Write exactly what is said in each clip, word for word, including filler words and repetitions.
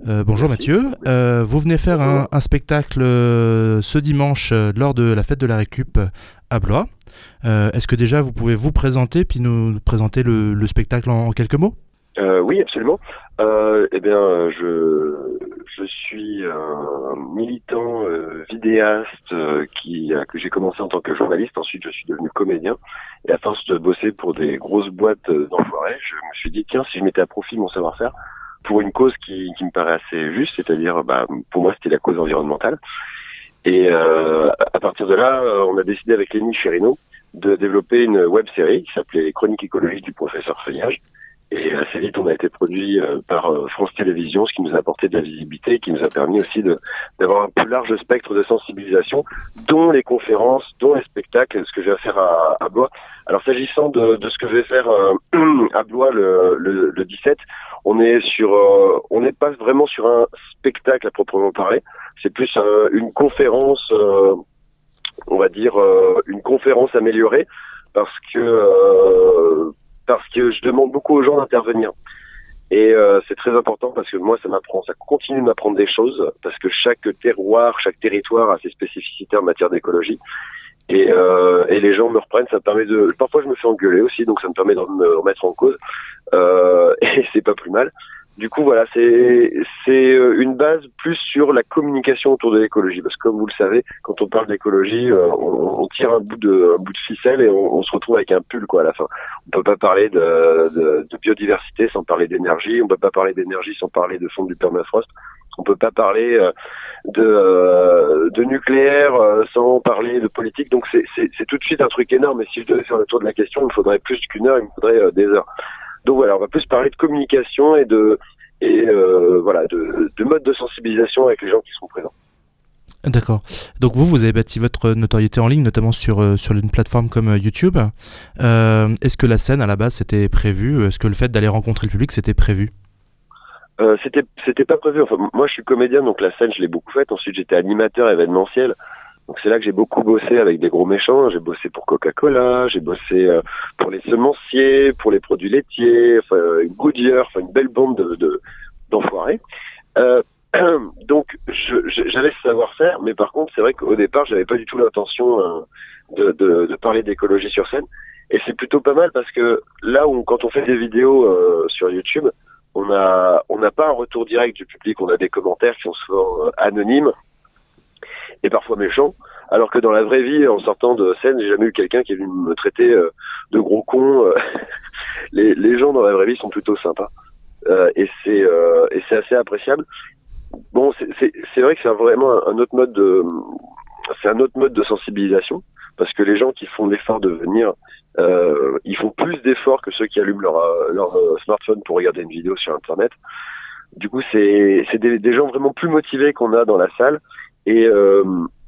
Euh, bonjour Merci. Mathieu, Euh, vous venez faire un, Bonjour. un spectacle euh, ce dimanche euh, lors de la fête de la Récup à Blois. Euh, est-ce que déjà vous pouvez vous présenter puis nous présenter le, le spectacle en, en quelques mots? Euh, oui, absolument. Euh, eh bien, euh, je, je suis un militant euh, vidéaste euh, qui, euh, que j'ai commencé en tant que journaliste. Ensuite, je suis devenu comédien. Et à force de bosser pour des grosses boîtes euh, d'enfoirés, je me suis dit, tiens, si je mettais à profit mon savoir-faire pour une cause qui, qui me paraît assez juste, c'est-à-dire, bah, pour moi, c'était la cause environnementale. Et euh, à partir de là, euh, on a décidé avec Lénie Chérino de développer une web-série qui s'appelait Chroniques écologiques du professeur Feuillage. Et assez vite, on a été produit euh, par euh, France Télévisions, ce qui nous a apporté de la visibilité et qui nous a permis aussi de d'avoir un plus large spectre de sensibilisation, dont les conférences, dont les spectacles, ce que je vais faire à, à Blois. Alors, s'agissant de, de ce que je vais faire euh, à Blois le, le, le dix-sept, on est sur, euh, on n'est pas vraiment sur un spectacle à proprement parler. C'est plus euh, une conférence, euh, on va dire euh, une conférence améliorée, parce que euh, parce que je demande beaucoup aux gens d'intervenir. Et euh, c'est très important parce que moi, ça m'apprend, ça continue de m'apprendre des choses, parce que chaque terroir, chaque territoire a ses spécificités en matière d'écologie. Et, euh, et les gens me reprennent, ça me permet de... Parfois, je me fais engueuler aussi, donc ça me permet de me remettre en cause. Euh, et c'est pas plus mal. Du coup, voilà, c'est c'est une base plus sur la communication autour de l'écologie, parce que comme vous le savez, quand on parle d'écologie, euh, on, on tire un bout de un bout de ficelle et on, on se retrouve avec un pull quoi à la fin. On peut pas parler de, de, de biodiversité sans parler d'énergie, on peut pas parler d'énergie sans parler de fonte du permafrost, on peut pas parler euh, de euh, de nucléaire euh, sans parler de politique. Donc c'est c'est c'est tout de suite un truc énorme. Et si je devais faire le tour de la question, il me faudrait plus qu'une heure, il me faudrait euh, des heures. Donc voilà, on va plus parler de communication et de et euh, voilà de, de mode de sensibilisation avec les gens qui sont présents. D'accord. Donc vous, vous avez bâti votre notoriété en ligne, notamment sur, euh, sur une plateforme comme euh, YouTube. Euh, est-ce que la scène, à la base, c'était prévu? Est-ce que le fait d'aller rencontrer le public, c'était prévu? Euh, c'était c'était pas prévu. Enfin, moi, je suis comédien, donc la scène, je l'ai beaucoup faite. Ensuite, j'étais animateur événementiel. Donc c'est là que j'ai beaucoup bossé avec des gros méchants. J'ai bossé pour Coca-Cola, j'ai bossé euh, pour les semenciers, pour les produits laitiers, enfin euh, une Goodyear, enfin une belle bande de, de d'enfoirés. Euh, donc je, je, j'avais ce savoir-faire, mais par contre c'est vrai qu'au départ j'avais pas du tout l'intention euh, de, de, de parler d'écologie sur scène. Et c'est plutôt pas mal parce que là où quand on fait des vidéos euh, sur YouTube, on a on n'a pas un retour direct du public, on a des commentaires qui sont souvent euh, anonymes et parfois méchant, alors que dans la vraie vie, en sortant de scène, j'ai jamais eu quelqu'un qui est venu me traiter euh, de gros con. Euh, les, les gens dans la vraie vie sont plutôt sympas, euh, et c'est euh, et c'est assez appréciable. Bon, c'est c'est c'est vrai que c'est vraiment un, un autre mode de c'est un autre mode de sensibilisation, parce que les gens qui font l'effort de venir, euh, ils font plus d'efforts que ceux qui allument leur leur smartphone pour regarder une vidéo sur Internet. Du coup, c'est c'est des, des gens vraiment plus motivés qu'on a dans la salle. Et euh,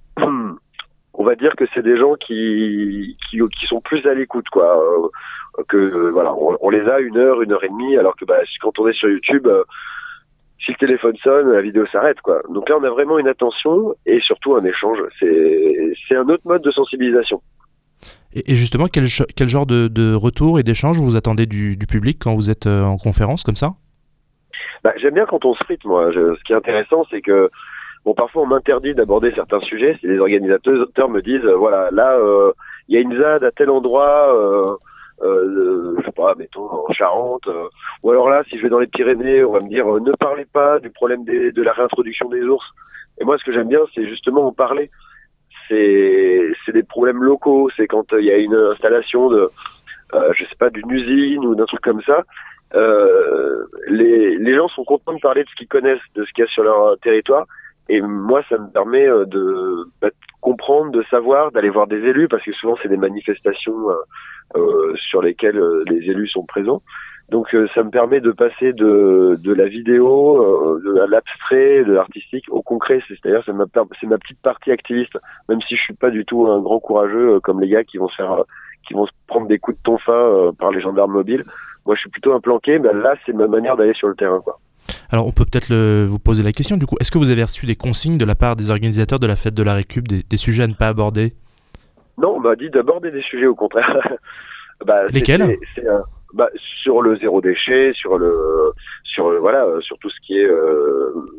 on va dire que c'est des gens qui qui, qui sont plus à l'écoute, quoi. Euh, que euh, voilà, on, on les a une heure, une heure et demie, alors que bah, quand on est sur YouTube, euh, si le téléphone sonne, la vidéo s'arrête, quoi. Donc là, on a vraiment une attention et surtout un échange. C'est c'est un autre mode de sensibilisation. Et, et justement, quel, quel genre de, de retour et d'échange vous attendez du, du public quand vous êtes euh, en conférence comme ça? Bah, j'aime bien quand on se frite, moi. Je, ce qui est intéressant, c'est que bon, parfois on m'interdit d'aborder certains sujets. Si les organisateurs me disent, euh, voilà, là, il euh, y a une Z A D à tel endroit, euh, euh, je sais pas, mettons en Charente, euh, ou alors là, si je vais dans les Pyrénées, on va me dire, euh, ne parlez pas du problème des, de la réintroduction des ours. Et moi, ce que j'aime bien, c'est justement en parler. C'est, c'est des problèmes locaux. C'est quand il y a une installation de, euh, je sais pas, d'une usine ou d'un truc comme ça. Euh, les, les gens sont contents de parler de ce qu'ils connaissent, de ce qu'il y a sur leur territoire. Et moi, ça me permet de, bah, de comprendre, de savoir, d'aller voir des élus, parce que souvent c'est des manifestations euh, euh, sur lesquelles euh, les élus sont présents. Donc euh, ça me permet de passer de, de la vidéo, euh, de l'abstrait, de l'artistique au concret. C'est-à-dire c'est ma, c'est ma petite partie activiste, même si je suis pas du tout un grand courageux euh, comme les gars qui vont se faire, euh, qui vont se prendre des coups de tonfa euh, par les gendarmes mobiles. Moi, je suis plutôt un planqué, mais là, c'est ma manière d'aller sur le terrain, quoi. Alors, on peut peut-être le, vous poser la question, du coup. Est-ce que vous avez reçu des consignes de la part des organisateurs de la fête de la Récup, des, des sujets à ne pas aborder? Non, on m'a dit d'aborder des sujets, au contraire. bah, Lesquels? c'est, c'est un, bah, sur le zéro déchet, sur le, sur le, voilà, sur tout ce qui est euh,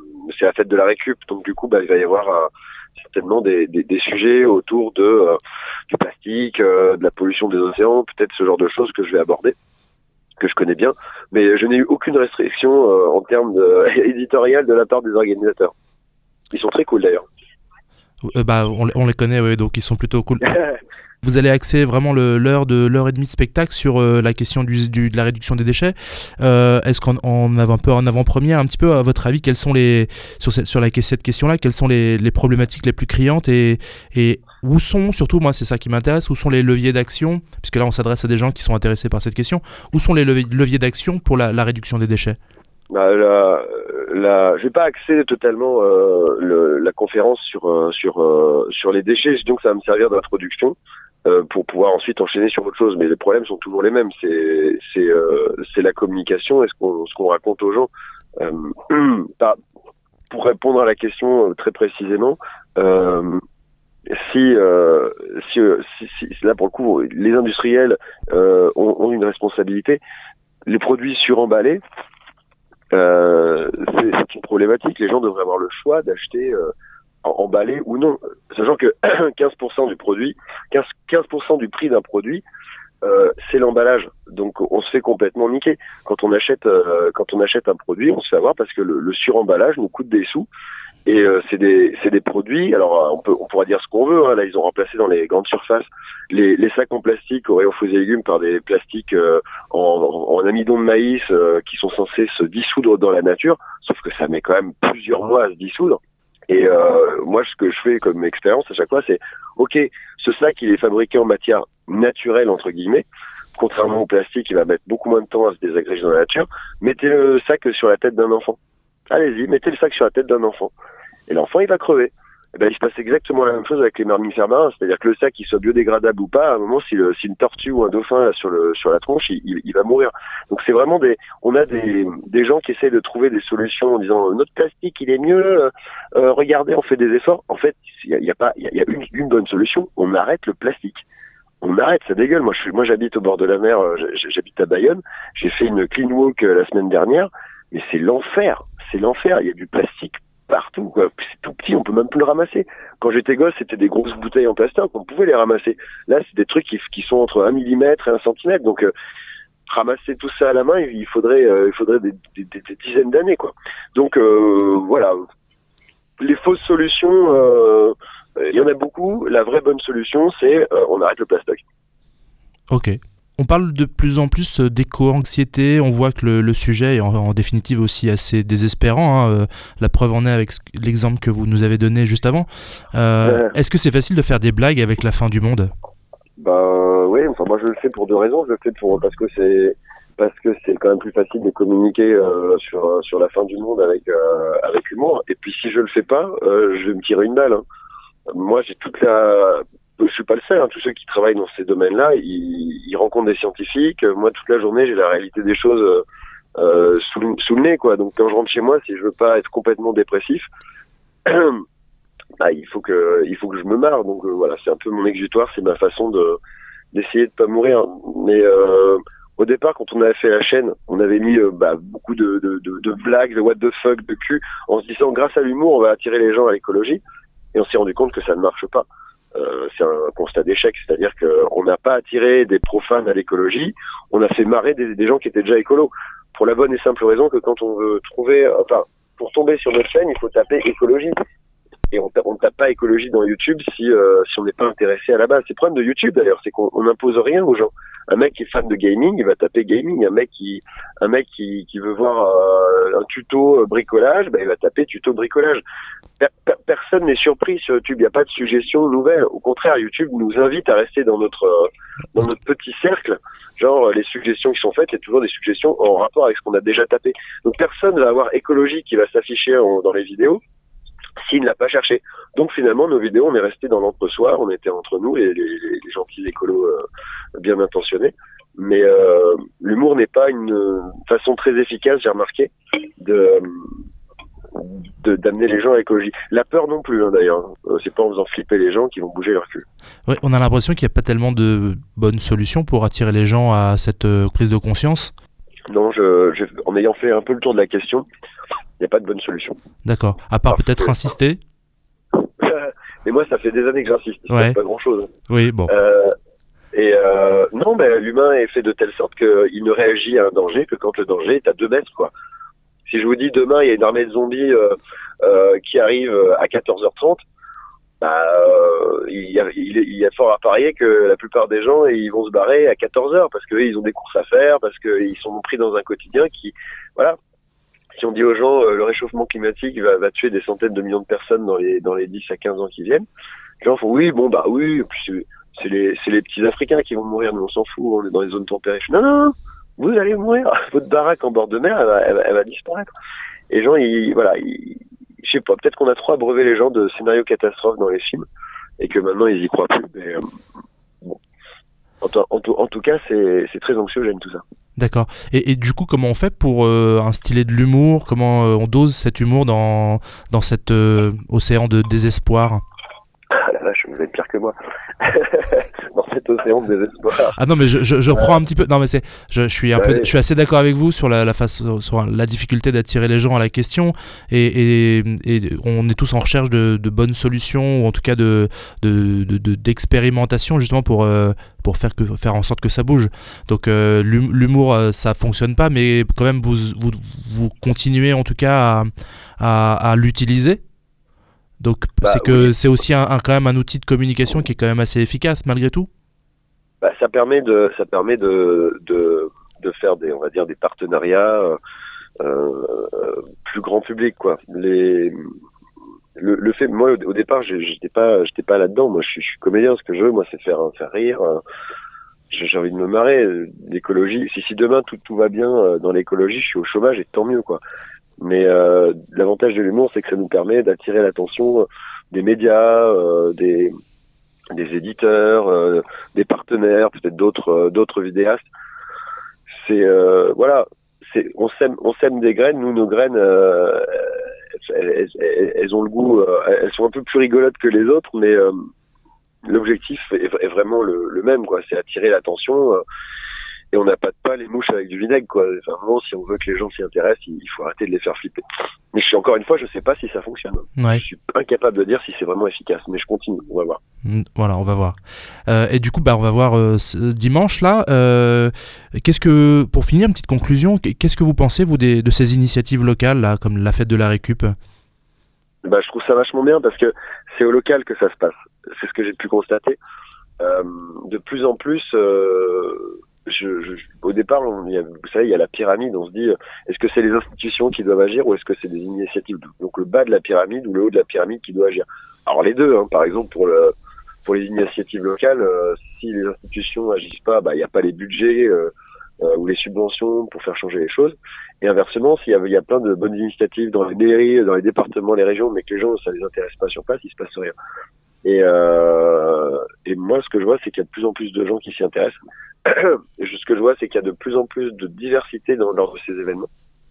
c'est la fête de la récup, donc du coup, bah, il va y avoir euh, certainement des, des, des sujets autour de euh, du plastique, euh, de la pollution des océans, peut-être ce genre de choses que je vais aborder, que je connais bien, mais je n'ai eu aucune restriction euh, en termes de, éditorial de la part des organisateurs. Ils sont très cool d'ailleurs. Euh, bah, on, on les connaît, ouais, donc ils sont plutôt cool. Vous allez axer vraiment le, l'heure de l'heure et demie de spectacle sur euh, la question du, du, de la réduction des déchets. Euh, est-ce qu'on on a un peu en avant-première, un petit peu, à votre avis, quelles sont les sur cette, sur la, cette question-là, quelles sont les, les problématiques les plus criantes et, et où sont, surtout, moi c'est ça qui m'intéresse, où sont les leviers d'action, puisque là on s'adresse à des gens qui sont intéressés par cette question, où sont les leviers, leviers d'action pour la, la réduction des déchets? Bah, la, la, je vais pas axer totalement euh, le, la conférence sur euh, sur euh, sur les déchets, donc ça va me servir d'introduction. Euh, pour pouvoir ensuite enchaîner sur autre chose, mais les problèmes sont toujours les mêmes. C'est c'est euh, c'est la communication et ce qu'on ce qu'on raconte aux gens. Euh, bah, pour répondre à la question euh, très précisément, euh, si, euh, si, si si là pour le coup les industriels euh, ont, ont une responsabilité, les produits suremballés, euh, c'est, c'est une problématique. Les gens devraient avoir le choix d'acheter euh, emballé ou non, sachant que quinze pour cent du produit, quinze pour cent du prix d'un produit, euh, c'est l'emballage. Donc on se fait complètement niquer. Quand on achète, euh, quand on achète un produit, on se fait avoir parce que le, le suremballage nous coûte des sous. Et euh, c'est des, c'est des produits. Alors on peut, on pourra dire ce qu'on veut. Hein, là, ils ont remplacé dans les grandes surfaces les, les sacs en plastique au rayon fruits et légumes par des plastiques euh, en, en, en amidon de maïs euh, qui sont censés se dissoudre dans la nature. Sauf que ça met quand même plusieurs mois à se dissoudre. Et euh, moi, ce que je fais comme expérience à chaque fois, c'est ok, ce sac il est fabriqué en matière naturelle entre guillemets, contrairement au plastique, il va mettre beaucoup moins de temps à se désagréger dans la nature. Mettez le sac sur la tête d'un enfant. Allez-y, mettez le sac sur la tête d'un enfant. Et l'enfant, il va crever. Et ben, il se passe exactement la même chose avec les mammifères marins, c'est-à-dire que le sac, qu'il soit biodégradable ou pas, à un moment, si, le, si une tortue ou un dauphin là, sur le sur la tronche, il, il, il va mourir. Donc c'est vraiment des, on a des des gens qui essayent de trouver des solutions en disant notre plastique, il est mieux. Euh, regardez, on fait des efforts. En fait, il y a, il y a pas, il y a une, une bonne solution. On arrête le plastique. On arrête, ça dégueule. Moi, je suis, moi, j'habite au bord de la mer. J'habite à Bayonne. J'ai fait une clean walk la semaine dernière, mais c'est l'enfer. C'est l'enfer. Il y a du plastique partout, quoi. C'est tout petit, on peut même plus le ramasser. Quand j'étais gosse, c'était des grosses bouteilles en plastique, on pouvait les ramasser. Là, c'est des trucs qui, qui sont entre un millimètre et un centimètre. Donc, euh, ramasser tout ça à la main, il faudrait, euh, il faudrait des, des, des, des dizaines d'années, quoi. Donc, euh, voilà. Les fausses solutions, euh, il y en a beaucoup. La vraie bonne solution, c'est euh, on arrête le plastique. Ok. On parle de plus en plus d'éco-anxiété, on voit que le, le sujet est en, en définitive aussi assez désespérant, hein. La preuve en est avec l'exemple que vous nous avez donné juste avant. Euh, ouais. Est-ce que c'est facile de faire des blagues avec la fin du monde ? Bah oui, enfin moi je le fais pour deux raisons, je le fais pour parce que c'est parce que c'est quand même plus facile de communiquer euh, sur sur la fin du monde avec euh, avec humour. Et puis si je le fais pas, euh, je vais me tirer une balle. Hein. Moi j'ai toute la Je suis pas le seul, hein. Tous ceux qui travaillent dans ces domaines-là, ils, ils rencontrent des scientifiques. Moi, toute la journée, j'ai la réalité des choses euh, sous, sous le nez, quoi. Donc, quand je rentre chez moi, si je veux pas être complètement dépressif, bah, il faut que, il faut que je me marre. Donc, euh, voilà, c'est un peu mon exutoire, c'est ma façon de d'essayer de pas mourir. Mais euh, au départ, quand on avait fait la chaîne, on avait mis euh, bah, beaucoup de, de, de, de blagues, de what the fuck, de cul, en se disant, grâce à l'humour, on va attirer les gens à l'écologie. Et on s'est rendu compte que ça ne marche pas. Euh, c'est un constat d'échec, c'est-à-dire qu'on n'a pas attiré des profanes à l'écologie, on a fait marrer des, des gens qui étaient déjà écolos, pour la bonne et simple raison que quand on veut trouver, enfin, pour tomber sur notre chaîne, il faut taper écologie, et on ne tape pas écologie dans YouTube si, euh, si on n'est pas intéressé à la base. C'est le problème de YouTube d'ailleurs, c'est qu'on n'impose rien aux gens. Un mec qui est fan de gaming, il va taper gaming. Un mec qui, un mec qui, qui veut voir euh, un tuto bricolage, bah, il va taper tuto bricolage. Per- per- personne n'est surpris sur YouTube. Il n'y a pas de suggestions nouvelles. Au contraire, YouTube nous invite à rester dans notre euh, dans notre petit cercle. Genre les suggestions qui sont faites, il y a toujours des suggestions en rapport avec ce qu'on a déjà tapé. Donc personne va avoir écologie qui va s'afficher en, dans les vidéos s'il ne l'a pas cherché. Donc finalement, nos vidéos, on est resté dans l'entre-soi, on était entre nous, les, les, les gentils écolos euh, bien intentionnés. Mais euh, l'humour n'est pas une façon très efficace, j'ai remarqué, de, de d'amener les gens à l'écologie. La peur non plus, hein, d'ailleurs. Euh, c'est pas en faisant flipper les gens qui vont bouger leur cul. Ouais, on a l'impression qu'il n'y a pas tellement de bonnes solutions pour attirer les gens à cette euh, prise de conscience. Non, je, je, en ayant fait un peu le tour de la question, n'y a pas de bonne solution. D'accord. À part Parce peut-être que- insister. Mais moi, ça fait des années que j'insiste. Ouais. C'est pas grand-chose. Oui, bon. Euh, et euh, non, mais l'humain est fait de telle sorte qu'il ne réagit à un danger que quand le danger est à deux mètres, quoi. Si je vous dis demain, il y a une armée de zombies euh, euh, qui arrive à quatorze heures trente, bah, euh, il, y a, il, il y a fort à parier que la plupart des gens ils vont se barrer à quatorze heures parce qu'ils ont des courses à faire, parce qu'ils sont pris dans un quotidien qui, voilà. Si on dit aux gens euh, le réchauffement climatique va, va tuer des centaines de millions de personnes dans les dans les dix à quinze ans qui viennent, les gens font oui, bon bah oui, puis c'est, c'est les c'est les petits Africains qui vont mourir, nous on s'en fout, on est dans les zones tempérées. Non, non, non, vous allez mourir. Votre baraque en bord de mer, elle va, elle va, elle va disparaître. Et les gens, ils, voilà, ils, je sais pas, peut-être qu'on a trop abreuvé les gens de scénarios catastrophes dans les films et que maintenant ils y croient plus. Mais euh, bon, en, to- en, to- en tout cas, c'est c'est très anxiogène tout ça. D'accord. Et, et du coup, comment on fait pour euh, instiller de l'humour? Comment euh, on dose cet humour dans, dans cet euh, océan de désespoir? Ah la vache, vous êtes pire que moi. Dans cet océan de désespoir. Ah non, mais je, je, je reprends un petit peu. Non, mais c'est, je, je suis un peu, Ouais. je suis assez d'accord avec vous sur la, la face, sur la difficulté d'attirer les gens à la question, et, et, et on est tous en recherche de, de bonnes solutions, ou en tout cas de, de, de, de- d'expérimentation justement pour, euh, pour faire que, faire en sorte que ça bouge. Donc euh, l'hum- l'humour, euh, ça fonctionne pas, mais quand même vous, vous, vous continuez en tout cas à, à, à l'utiliser. Donc Bah, c'est que oui. c'est aussi un, un- quand même un outil de communication qui est quand même assez efficace malgré tout. Bah, ça permet de, ça permet de, de, de faire des, on va dire, des partenariats euh, euh, plus grand public, quoi. Les, le, le fait, moi, au, au départ, j'ai- j'étais pas, j'étais pas là-dedans. Moi, je suis, je suis comédien. Ce que je veux, moi, c'est faire, faire rire. euh, J'ai j'ai envie de me marrer. euh, L'écologie. Si, si demain tout, tout va bien euh, dans l'écologie, je suis au chômage et tant mieux, quoi. Mais euh, l'avantage de l'humour, c'est que ça nous permet d'attirer l'attention des médias, euh, des, des éditeurs, euh, des partenaires, peut-être d'autres, euh, d'autres vidéastes. C'est euh, voilà, c'est on sème, on sème des graines. Nous, nos graines, euh, elles, elles- elles ont le goût, euh, elles sont un peu plus rigolotes que les autres, mais euh, l'objectif est, est vraiment le, le même, quoi. C'est attirer l'attention. euh, Et on n'a pas de pas les mouches avec du vinaigre, quoi. Enfin, vraiment, si on veut que les gens s'y intéressent, il il faut arrêter de les faire flipper. Mais je suis encore une fois, je sais pas si ça fonctionne. Ouais. Je suis incapable de dire si c'est vraiment efficace, mais je continue. On va voir. Mm, Voilà, on va voir. Euh, et du coup, bah, on va voir euh, ce dimanche là. Euh, qu'est-ce que, pour finir, une petite conclusion, qu'est-ce que vous pensez vous des, de ces initiatives locales là, comme la fête de la récup? Bah, je trouve ça vachement bien parce que c'est au local que ça se passe. C'est ce que j'ai pu constater. Euh, de plus en plus, euh, je, je, au départ, on, il y a, vous savez, il y a la pyramide. On se dit, euh, est-ce que c'est les institutions qui doivent agir ou est-ce que c'est des initiatives? Donc le bas de la pyramide ou le haut de la pyramide qui doit agir. Alors les deux, hein, par exemple pour le pour les initiatives locales, euh, si les institutions agissent pas, bah il n'y a pas les budgets euh, euh, ou les subventions pour faire changer les choses. Et inversement, s'il y a, il y a plein de bonnes initiatives dans les mairies, dans les départements, les régions, mais que les gens ça les intéresse pas sur place, il se passe rien. Et, euh, et moi, ce que je vois, c'est qu'il y a de plus en plus de gens qui s'y intéressent. Et ce que je vois, c'est qu'il y a de plus en plus de diversité dans, lors de ces événements.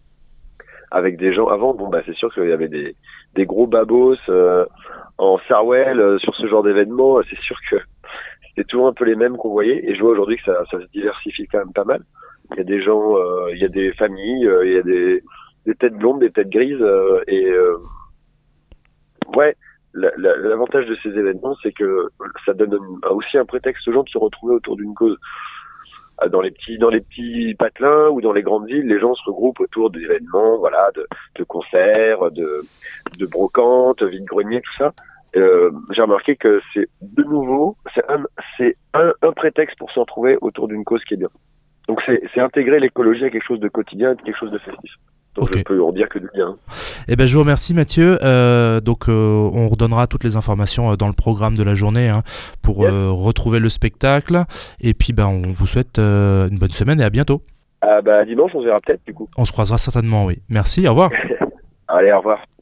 Avec des gens, avant, bon, bah, c'est sûr qu'il y avait des, des gros babos euh, en Sarwell euh, sur ce genre d'événement. C'est sûr que c'était toujours un peu les mêmes qu'on voyait. Et je vois aujourd'hui que ça, ça se diversifie quand même pas mal. Il y a des gens, euh, il y a des familles, euh, il y a des, des têtes blondes, des têtes grises. Euh, et euh, ouais. La, la, l'avantage de ces événements, c'est que ça donne aussi un prétexte aux gens de se retrouver autour d'une cause. Dans les petits, dans les petits patelins ou dans les grandes villes, les gens se regroupent autour d'événements, voilà, de, de concerts, de, de brocantes, vide-greniers, tout ça. Euh, j'ai remarqué que c'est de nouveau, c'est un, c'est un, un prétexte pour se retrouver autour d'une cause qui est bien. Donc c'est, c'est intégrer l'écologie à quelque chose de quotidien, quelque chose de festif. Donc Ok. je peux en dire que du bien. Eh ben, je vous remercie Mathieu. Euh, donc euh, on redonnera toutes les informations euh, dans le programme de la journée hein, pour Yes. euh, retrouver le spectacle. Et puis ben, on vous souhaite euh, une bonne semaine et à bientôt. Ah bah dimanche, on se verra peut-être du coup. On se croisera certainement, oui. Merci, au revoir. Allez, au revoir.